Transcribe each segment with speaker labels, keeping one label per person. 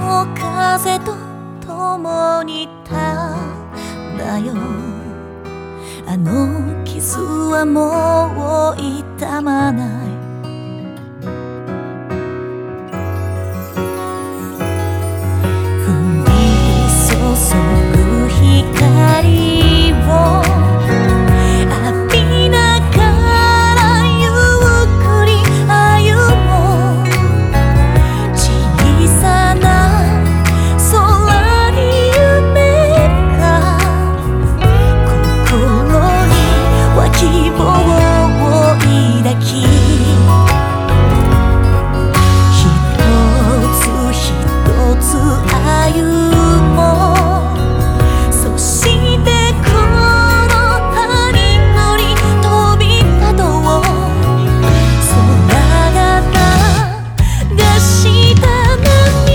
Speaker 1: の風と共にたんだよ。あの傷はもう痛まない。降り注ぐ光を浴びながらゆっくり歩もう。小さな空に夢が心には希望を抱き、一つ一つ歩もう。そしてこの葉に乗り飛び立とう。空が流した涙、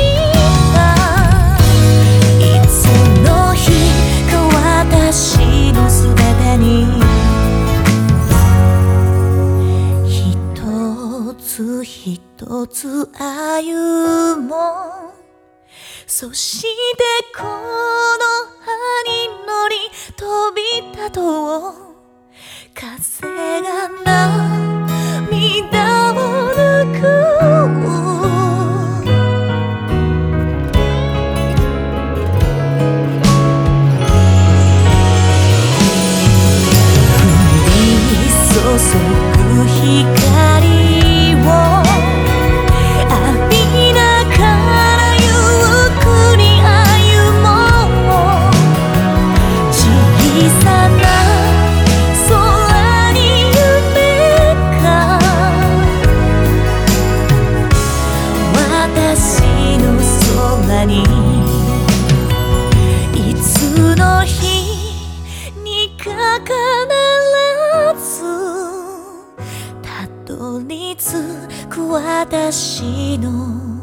Speaker 1: いつの日か私のすべてに一つ一つ歩もう。そしてこの葉に乗り飛び立とう。風が涙を拭う。降り注ぐ光を浴びながらゆっくり歩もう。小さな空に夢が私の空にいつの日にか必ずたどり着く私の